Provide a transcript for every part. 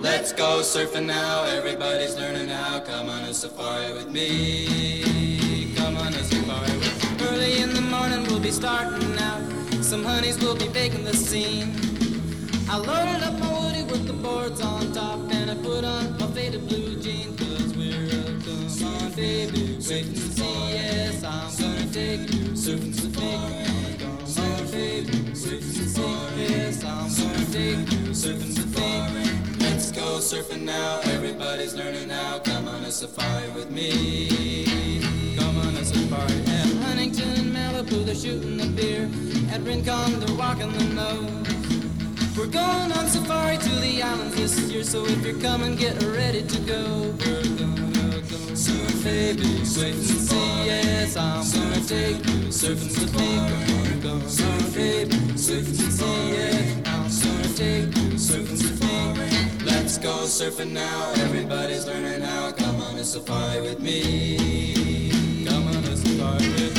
Let's go surfing now, everybody's learning how. Come on a safari with me. Come on a safari with me. Early in the morning we'll be starting out. Some honeys will be baking the scene. I loaded up my woody with the boards on top, and I put on my faded blue jeans. Cause we're a come on baby, wait and see. Yes, I'm gonna take you surfing with me. Come on baby, wait and see. Yes, I'm gonna take you surfing with me. Let's go surfing now, everybody's learning how. Come on a safari with me. Come on a safari. At Huntington and Malibu they're shooting the beer. At Rincon they're walking the nose. We're going on safari to the islands this year, so if you're coming, get ready to go. We're gonna go surf, baby, wait and see. Yes, I'm gonna take you surfing with me. We're gonna go surf, baby, wait and see. Yes, I'm gonna take you surfing with me. Let's go surfing now, everybody's learning how. Come on a safari with me. Come on a safari with me.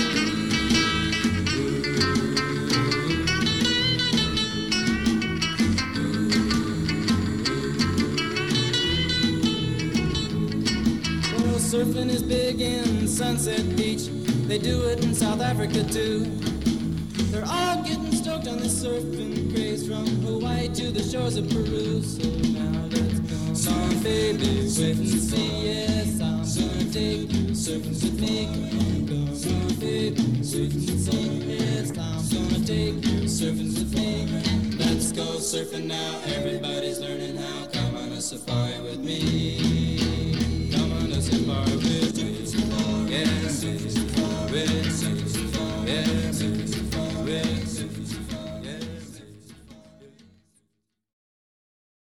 Surfing is big in Sunset Beach. They do it in South Africa too. They're all getting stoked on this surfing craze, from Hawaii to the shores of Peru. So now let's go on, baby, wait and see. Yes, I'm gonna take you surfing with me. Come on, baby, wait and see. Yes, I'm gonna take you surfing with me. Let's go surfing now, everybody's learning how. Come on a safari.